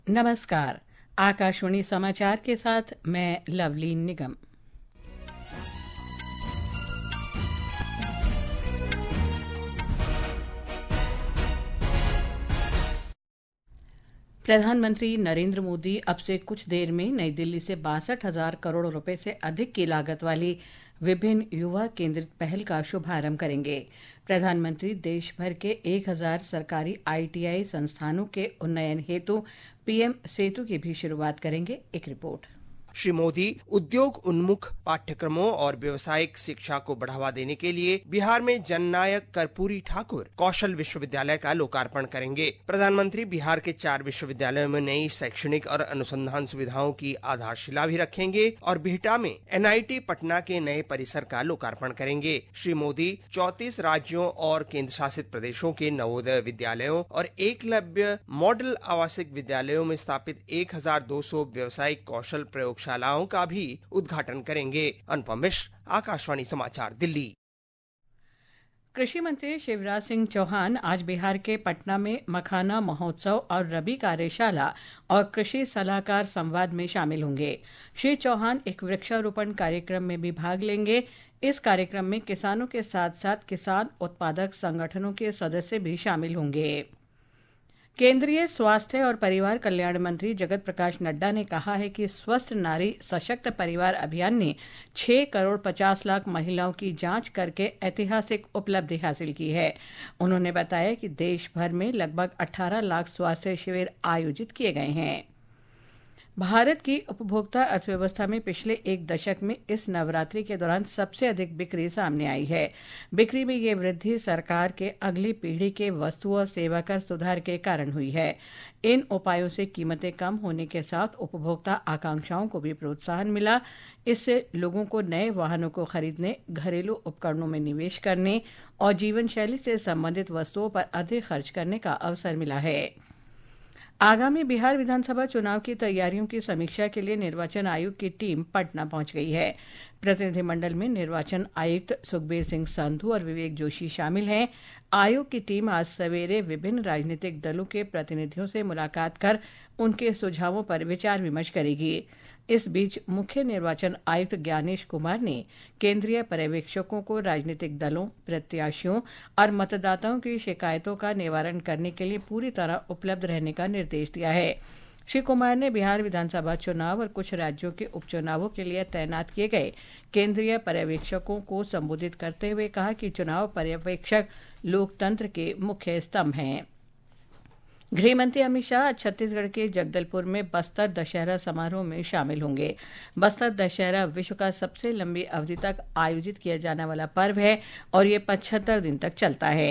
नमस्कार। आकाशवाणी समाचार के साथ मैं लवलीन निगम। प्रधानमंत्री नरेंद्र मोदी अब से कुछ देर में नई दिल्ली से 62,000 करोड़ रुपए से अधिक की लागत वाली विभिन्न युवा केंद्रित पहल का शुभारंभ करेंगे। प्रधानमंत्री देश भर के 1,000 सरकारी ITI संस्थानों के उन्नयन हेतु PM सेतु की भी शुरुआत करेंगे। एक रिपोर्ट। श्री मोदी उद्योग उन्मुख पाठ्यक्रमों और व्यावसायिक शिक्षा को बढ़ावा देने के लिए बिहार में जननायक कर्पूरी ठाकुर कौशल विश्वविद्यालय का लोकार्पण करेंगे। प्रधानमंत्री बिहार के 4 विश्वविद्यालयों में नई शैक्षणिक और अनुसंधान सुविधाओं की आधारशिला भी रखेंगे और बिहटा में NIT पटना के नए परिसर का लोकार्पण करेंगे। श्री मोदी 34 राज्यों और केंद्र शासित प्रदेशों के नवोदय विद्यालयों और एकलव्य मॉडल आवासिक विद्यालयों में स्थापित 1,200 व्यावसायिक कौशल प्रयोगशालाओं का भी उद्घाटन करेंगे। अनुपम मिश्र, आकाशवाणी समाचार, दिल्ली। कृषि मंत्री शिवराज सिंह चौहान आज बिहार के पटना में मखाना महोत्सव और रबी कार्यशाला और कृषि सलाहकार संवाद में शामिल होंगे। श्री चौहान एक वृक्षारोपण कार्यक्रम में भी भाग लेंगे। इस कार्यक्रम में किसानों के साथ साथ किसान उत्पादक संगठनों के सदस्य भी शामिल होंगे। केंद्रीय स्वास्थ्य और परिवार कल्याण मंत्री जगत प्रकाश नड्डा ने कहा है कि स्वस्थ नारी सशक्त परिवार अभियान ने 6 करोड़ 50 लाख महिलाओं की जांच करके ऐतिहासिक उपलब्धि हासिल की है। उन्होंने बताया कि देश भर में लगभग 18 लाख स्वास्थ्य शिविर आयोजित किए गए हैं। भारत की उपभोक्ता अर्थव्यवस्था में पिछले एक दशक में इस नवरात्रि के दौरान सबसे अधिक बिक्री सामने आई है। बिक्री में ये वृद्धि सरकार के अगली पीढ़ी के वस्तु और सेवा कर सुधार के कारण हुई है। इन उपायों से कीमतें कम होने के साथ उपभोक्ता आकांक्षाओं को भी प्रोत्साहन मिला। इससे लोगों को नए वाहनों को खरीदने, घरेलू उपकरणों में निवेश करने और जीवन शैली से संबंधित वस्तुओं पर अधिक खर्च करने का अवसर मिला है। आगामी बिहार विधानसभा चुनाव की तैयारियों की समीक्षा के लिए निर्वाचन आयोग की टीम पटना पहुंच गई है। प्रतिनिधिमंडल में निर्वाचन आयुक्त सुखबीर सिंह संधू और विवेक जोशी शामिल हैं। आयोग की टीम आज सवेरे विभिन्न राजनीतिक दलों के प्रतिनिधियों से मुलाकात कर उनके सुझावों पर विचार विमर्श करेगी। इस बीच मुख्य निर्वाचन आयुक्त ज्ञानेश कुमार ने केंद्रीय पर्यवेक्षकों को राजनीतिक दलों, प्रत्याशियों और मतदाताओं की शिकायतों का निवारण करने के लिए पूरी तरह उपलब्ध रहने का निर्देश दिया है। श्री कुमार ने बिहार विधानसभा चुनाव और कुछ राज्यों के उपचुनावों के लिए तैनात किए गए केंद्रीय पर्यवेक्षकों को संबोधित करते हुए कहा कि चुनाव पर्यवेक्षक लोकतंत्र के मुख्य स्तंभ हैं। गृहमंत्री अमित शाह आज छत्तीसगढ़ के जगदलपुर में बस्तर दशहरा समारोह में शामिल होंगे। बस्तर दशहरा विश्व का सबसे लंबी अवधि तक आयोजित किया जाने वाला पर्व है और ये 75 दिन तक चलता है।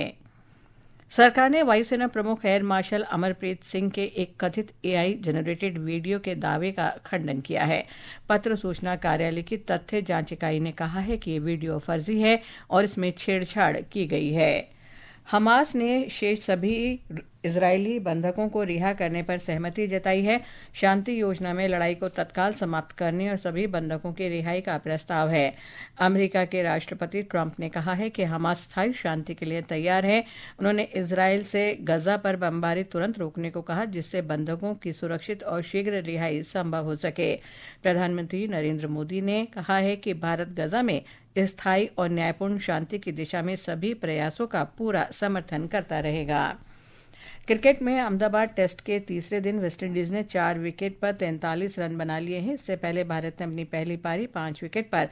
सरकार ने वायुसेना प्रमुख एयर मार्शल अमरप्रीत सिंह के एक कथित AI जनरेटेड वीडियो के दावे का खंडन किया है। पत्र सूचना कार्यालय की तथ्य जांच इकाई ने कहा है कि ये वीडियो फर्जी है और इसमें छेड़छाड़ की गई है। हमास ने शेष सभी इजरायली बंधकों को रिहा करने पर सहमति जताई है। शांति योजना में लड़ाई को तत्काल समाप्त करने और सभी बंधकों की रिहाई का प्रस्ताव है। अमेरिका के राष्ट्रपति ट्रंप ने कहा है कि हमास स्थायी शांति के लिए तैयार है। उन्होंने इजरायल से गजा पर बमबारी तुरंत रोकने को कहा, जिससे बंधकों की सुरक्षित और शीघ्र रिहाई संभव हो सके। प्रधानमंत्री नरेंद्र मोदी ने कहा है कि भारत गजा में स्थायी और न्यायपूर्ण शांति की दिशा में सभी प्रयासों का पूरा समर्थन करता रहेगा। क्रिकेट में अहमदाबाद टेस्ट के तीसरे दिन वेस्टइंडीज ने 4 विकेट पर 43 रन बना लिए हैं। इससे पहले भारत ने अपनी पहली पारी 5 विकेट पर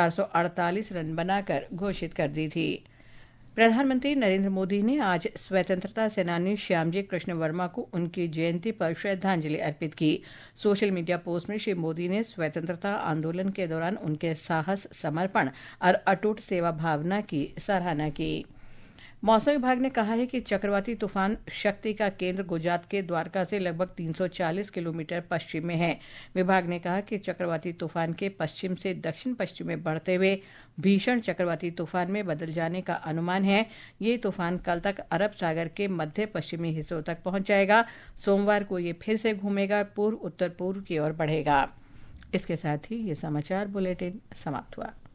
448 रन बनाकर घोषित कर दी थी। प्रधानमंत्री नरेंद्र मोदी ने आज स्वतंत्रता सेनानी श्यामजी कृष्ण वर्मा को उनकी जयंती पर श्रद्धांजलि अर्पित की। सोशल मीडिया पोस्ट में श्री मोदी ने स्वतंत्रता आंदोलन के दौरान उनके साहस, समर्पण और अटूट सेवा भावना की सराहना की। मौसम विभाग ने कहा है कि चक्रवाती तूफान शक्ति का केंद्र गुजरात के द्वारका से लगभग 340 किलोमीटर पश्चिम में है। विभाग ने कहा कि चक्रवाती तूफान के पश्चिम से दक्षिण पश्चिम में बढ़ते हुए भीषण चक्रवाती तूफान में बदल जाने का अनुमान है। ये तूफान कल तक अरब सागर के मध्य पश्चिमी हिस्सों तक पहुंच जाएगा। सोमवार को ये फिर से घूमेगा, पूर्व उत्तर पूर्व की ओर बढ़ेगा। इसके साथ ही ये समाचार बुलेटिन समाप्त हुआ।